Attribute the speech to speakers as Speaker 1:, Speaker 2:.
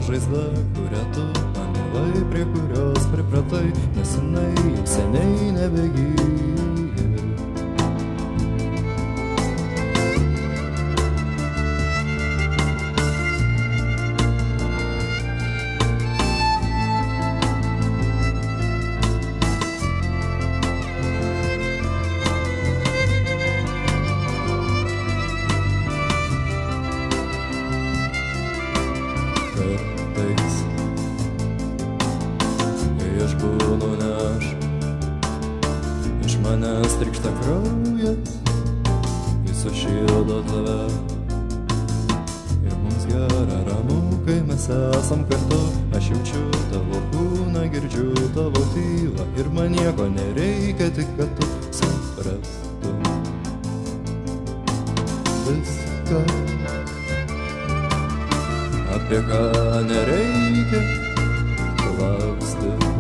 Speaker 1: žaizda, kurią tu pamilai, prie kurios pripratai, nes jinai jau seniai nebegyja. Kartais, kai aš būnu ne aš, iš manęs trykšta kraujas, jis sušildo tave. Ir mums gera ramu, kai mes esam kartu, aš jaučiu tavo kūną, girdžiu tavo tylą, ir man nieko nereikia, tik kad tu suprastum viską, apie ką nereikia klausti.